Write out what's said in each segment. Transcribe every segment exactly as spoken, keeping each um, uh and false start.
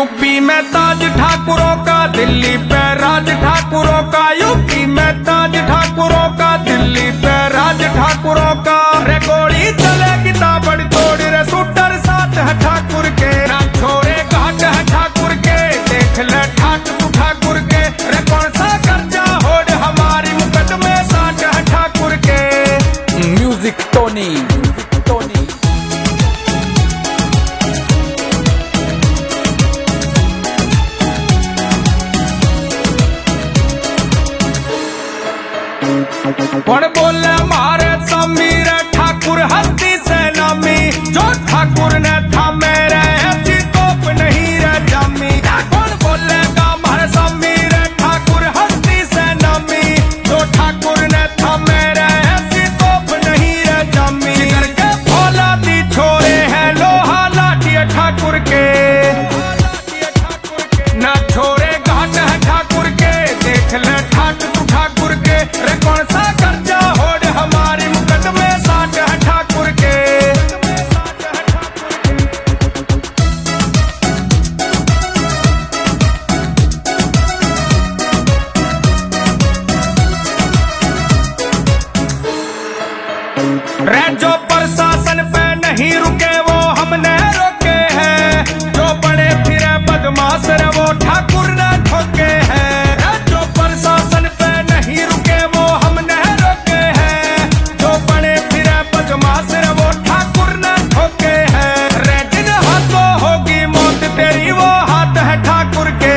UP में ताज ठाकुरों का, दिल्ली पे राज ठाकुरों का। यूपी में ताज ठाकुरों का, दिल्ली पे राज ठाकुरों का। रे गोली चलेगी ताबड़ तोड़, रे शूटर साथ है ठाकुर के। ना छोरे घाट है ठाकुर के, देख ले ठाट तू ठाकुर के। रे कौन सा कर्जा होड़ हमारी मुकदमे साथ है ठाकुर के। म्यूजिक टोनी टोनी कौन बोले मारे समीर ठाकुर हस्ती से नामी। जो ठाकुर ने था मेरे ऐसी तोप नहीं रे जामी। कौन बोलेगा मारे समीर ठाकुर हस्ती से नामी। जो ठाकुर ने था मेरे ऐसी तोप नहीं रे जामी। जिगर के भोला दी छोरे हैं लोहा लाठी ठाकुर के। ना छोरे घाट है ठाकुर के, देख ले ठाट तू ठाकुर के। रे कौन सा कर्जा होड़ हमारी मुकदमे साथ है ठाकुर के। रे जो प्रशासन पे नहीं रुके वो हमने रोके हैं। जो बड़े फिरे बदमाश रे वो ठाकुर ने ठोके हैं। रे जो प्रशासन पे नहीं रुके वो हमने रोके हैं। जो बड़े फिरे बदमाश रे वो ठाकुर ने ठोके हैं। रे जिन हाथों होगी मौत तेरी वो हाथ है ठाकुर के।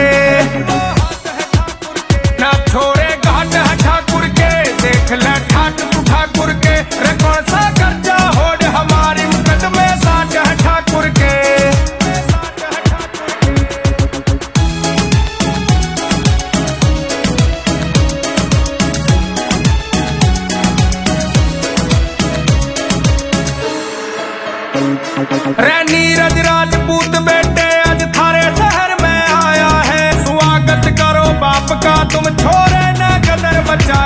ना छोरे घाट है ठाकुर के, देख ले ठाट तू ठाकुर के। रे कौन सा कर्जा होड़ हमारी मुकदमे साथ है ठाकुर के। रे नीरज राजपूत बेटे आज थारे शहर में आया है। स्वागत करो बाप का, तुम छोरे न गदर बचा